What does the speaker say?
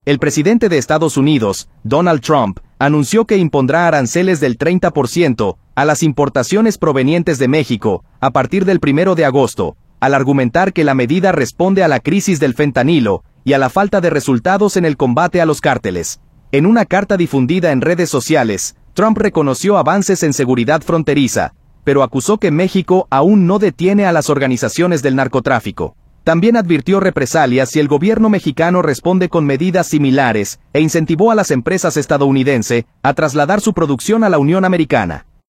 El presidente de Estados Unidos, Donald Trump, anunció que impondrá aranceles del 30% a las importaciones provenientes de México a partir del 1 de agosto, al argumentar que la medida responde a la crisis del fentanilo y a la falta de resultados en el combate a los cárteles. En una carta difundida en redes sociales, Trump reconoció avances en seguridad fronteriza, pero acusó que México aún no detiene a las organizaciones del narcotráfico. También advirtió represalias si el gobierno mexicano responde con medidas similares e incentivó a las empresas estadounidenses a trasladar su producción a la Unión Americana.